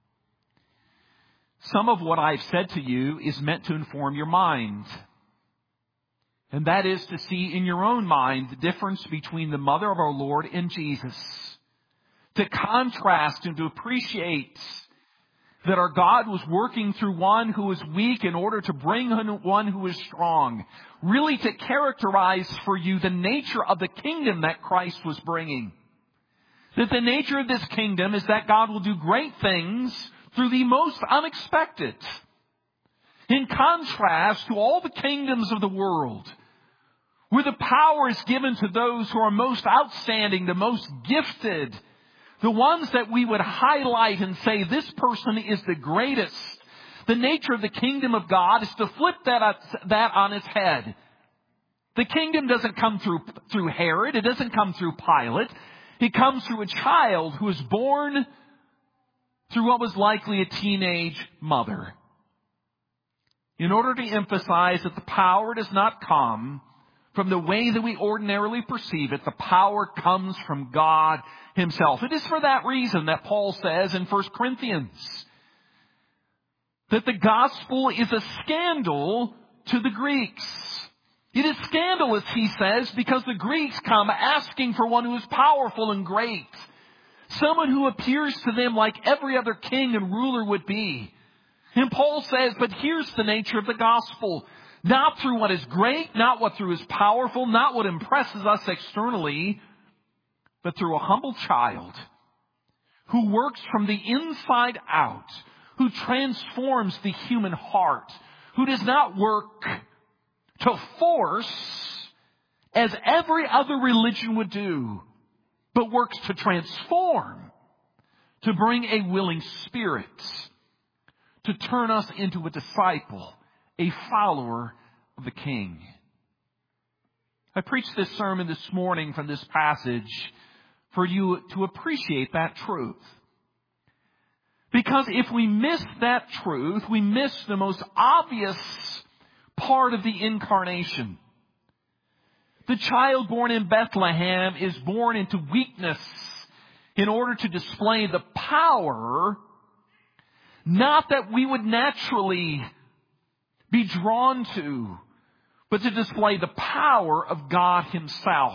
Some of what I've said to you is meant to inform your mind. And that is to see in your own mind the difference between the mother of our Lord and Jesus. To contrast and to appreciate that our God was working through one who was weak in order to bring one who is strong. Really to characterize for you the nature of the kingdom that Christ was bringing. That the nature of this kingdom is that God will do great things through the most unexpected. In contrast to all the kingdoms of the world, where the power is given to those who are most outstanding, the most gifted, the ones that we would highlight and say, this person is the greatest. The nature of the kingdom of God is to flip that on its head. The kingdom doesn't come through Herod. It doesn't come through Pilate. It comes through a child who is born through what was likely a teenage mother. In order to emphasize that the power does not come from the way that we ordinarily perceive it, the power comes from God Himself. It is for that reason that Paul says in 1 Corinthians that the gospel is a scandal to the Greeks. It is scandalous, he says, because the Greeks come asking for one who is powerful and great. Someone who appears to them like every other king and ruler would be. And Paul says, but here's the nature of the gospel. Not through what is great, not what through is powerful, not what impresses us externally, but through a humble child who works from the inside out, who transforms the human heart, who does not work to force as every other religion would do, but works to transform, to bring a willing spirit, to turn us into a disciple, a follower of the King. I preached this sermon this morning from this passage for you to appreciate that truth. Because if we miss that truth, we miss the most obvious part of the incarnation. The child born in Bethlehem is born into weakness in order to display the power, not that we would naturally be drawn to, but to display the power of God Himself.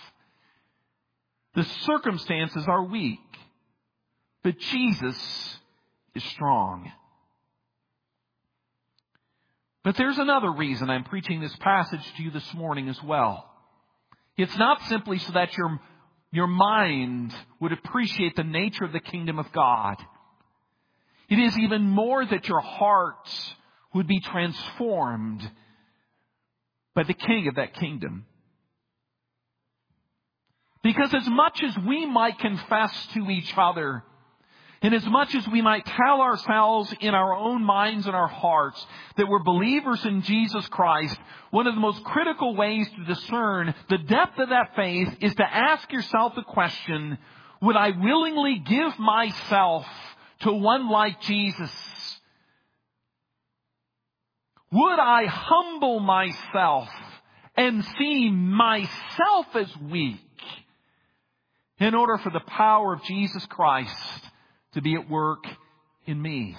The circumstances are weak, but Jesus is strong. But there's another reason I'm preaching this passage to you this morning as well. It's not simply so that your mind would appreciate the nature of the kingdom of God. It is even more that your heart would be transformed by the King of that kingdom. Because as much as we might confess to each other, And as much as we might tell ourselves in our own minds and our hearts that we're believers in Jesus Christ, one of the most critical ways to discern the depth of that faith is to ask yourself the question, would I willingly give myself to one like Jesus? Would I humble myself and see myself as weak in order for the power of Jesus Christ to be at work in me?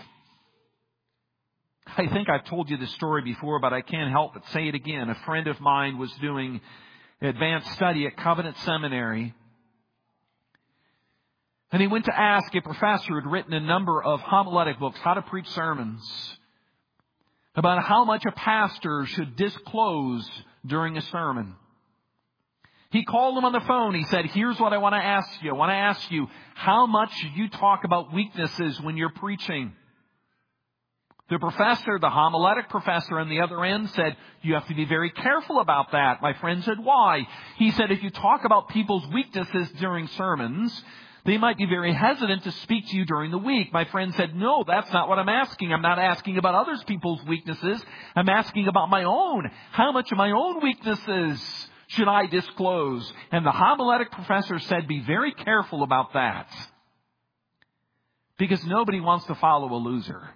I think I've told you this story before, but I can't help but say it again. A friend of mine was doing advanced study at Covenant Seminary, and he went to ask a professor who had written a number of homiletic books, how to preach sermons, about how much a pastor should disclose during a sermon. He called him on the phone. He said, here's what I want to ask you. I want to ask you, how much should you talk about weaknesses when you're preaching? The professor, the homiletic professor on the other end said, you have to be very careful about that. My friend said, why? He said, if you talk about people's weaknesses during sermons, they might be very hesitant to speak to you during the week. My friend said, no, that's not what I'm asking. I'm not asking about other people's weaknesses. I'm asking about my own. How much of my own weaknesses should I disclose? And the homiletic professor said, be very careful about that. Because nobody wants to follow a loser.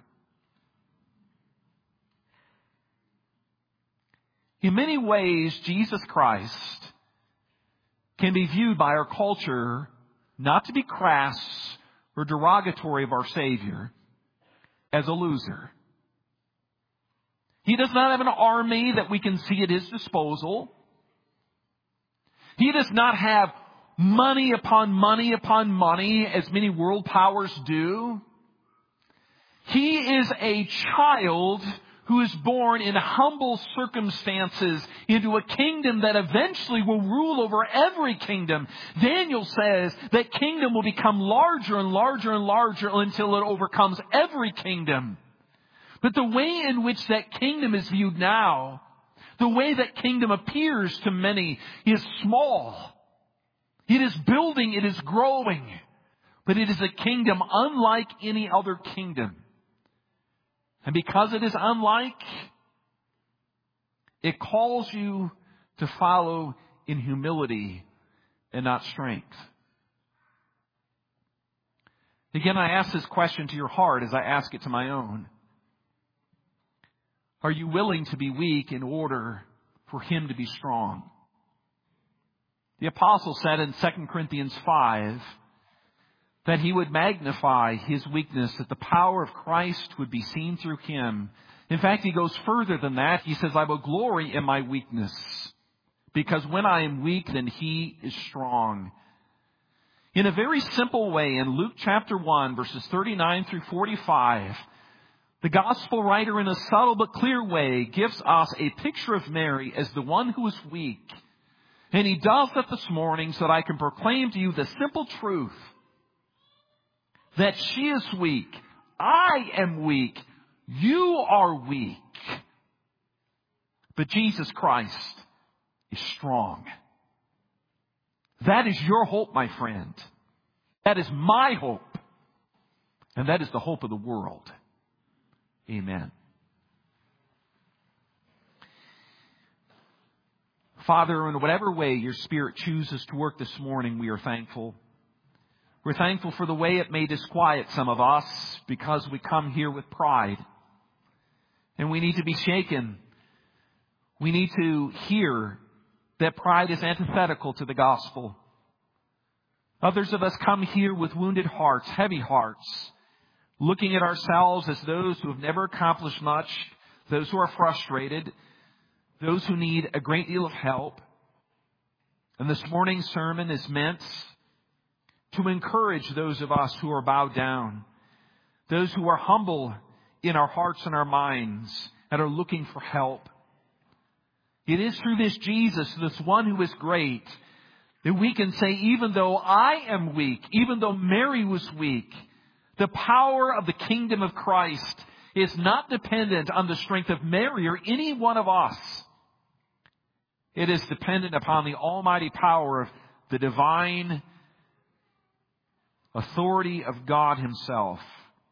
In many ways, Jesus Christ can be viewed by our culture not to be crass or derogatory of our Savior, as a loser. He does not have an army that we can see at His disposal. He does not have money upon money upon money, as many world powers do. He is a child who is born in humble circumstances into a kingdom that eventually will rule over every kingdom. Daniel says that kingdom will become larger and larger and larger until it overcomes every kingdom. But the way in which that kingdom is viewed now, the way that kingdom appears to many, is small. It is building, it is growing, but it is a kingdom unlike any other kingdom. And because it is unlike, it calls you to follow in humility and not strength. Again, I ask this question to your heart as I ask it to my own. Are you willing to be weak in order for Him to be strong? The apostle said in 2 Corinthians 5 that he would magnify his weakness, that the power of Christ would be seen through him. In fact, he goes further than that. He says, I will glory in my weakness, because when I am weak, then He is strong. In a very simple way, in Luke chapter 1, verses 39 through 45, the gospel writer in a subtle but clear way gives us a picture of Mary as the one who is weak. And he does that this morning so that I can proclaim to you the simple truth that she is weak. I am weak. You are weak. But Jesus Christ is strong. That is your hope, my friend. That is my hope. And that is the hope of the world. Amen. Father, in whatever way your Spirit chooses to work this morning, we are thankful. We're thankful for the way it may disquiet some of us because we come here with pride. And we need to be shaken. We need to hear that pride is antithetical to the gospel. Others of us come here with wounded hearts, heavy hearts, looking at ourselves as those who have never accomplished much, those who are frustrated, those who need a great deal of help. And this morning's sermon is meant to encourage those of us who are bowed down, those who are humble in our hearts and our minds and are looking for help. It is through this Jesus, this one who is great, that we can say, even though I am weak, even though Mary was weak, the power of the kingdom of Christ is not dependent on the strength of Mary or any one of us. It is dependent upon the almighty power of the divine authority of God Himself.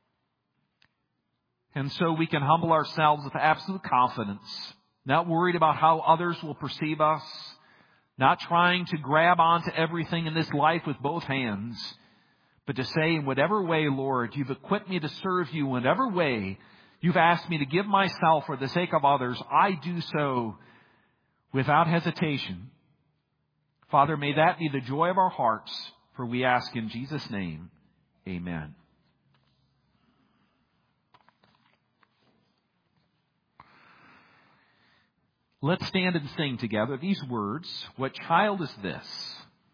And so we can humble ourselves with absolute confidence, not worried about how others will perceive us, not trying to grab onto everything in this life with both hands, but to say, in whatever way, Lord, You've equipped me to serve You, in whatever way You've asked me to give myself for the sake of others, I do so without hesitation. Father, may that be the joy of our hearts, for we ask in Jesus' name, amen. Let's stand and sing together these words, "What child is this?"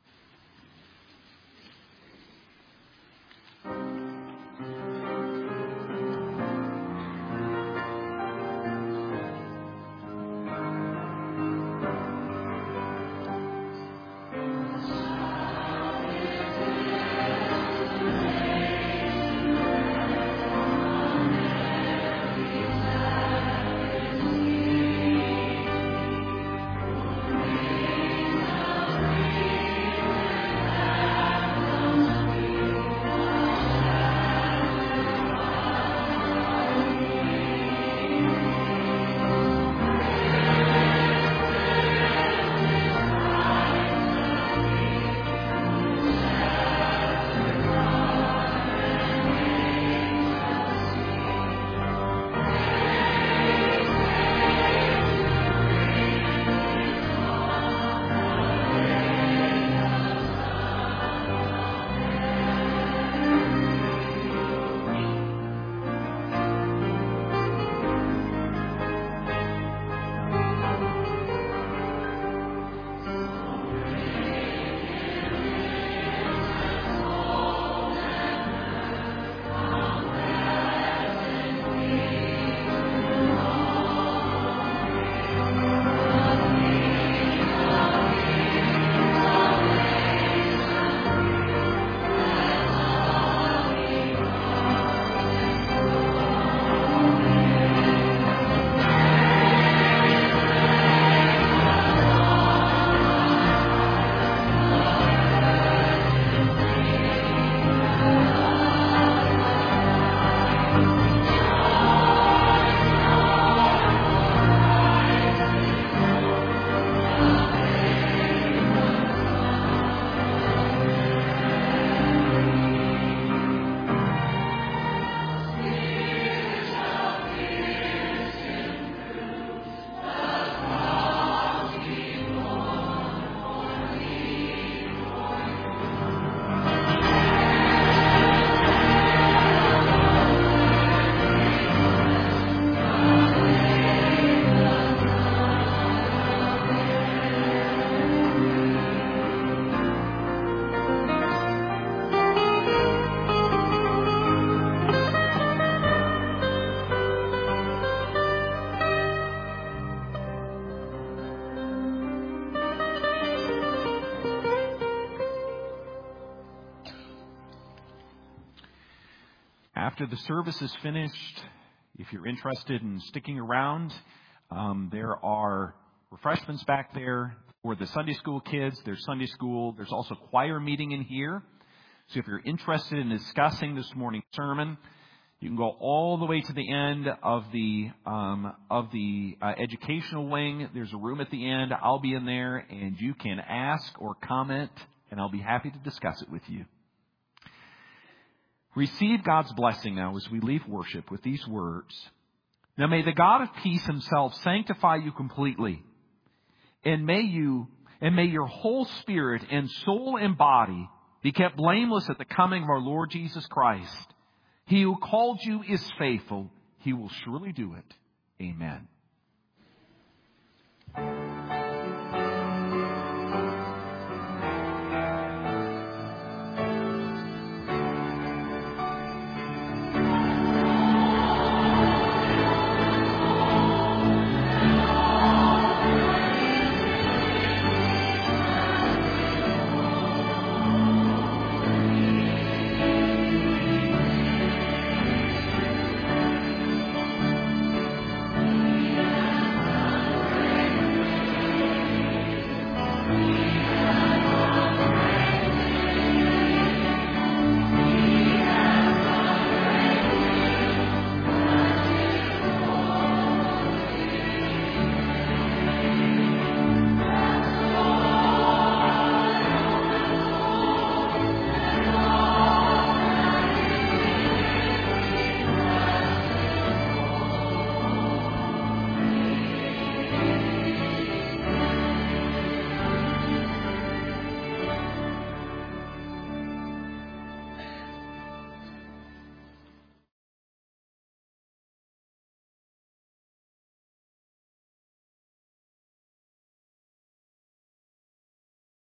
After the service is finished, if you're interested in sticking around, there are refreshments back there for the Sunday school kids. There's Sunday school. There's also choir meeting in here. So if you're interested in discussing this morning's sermon, you can go all the way to the end of the educational wing. There's a room at the end. I'll be in there, and you can ask or comment, and I'll be happy to discuss it with you. Receive God's blessing now as we leave worship with these words. Now may the God of peace Himself sanctify you completely, and may your whole spirit and soul and body be kept blameless at the coming of our Lord Jesus Christ. He who called you is faithful. He will surely do it. Amen.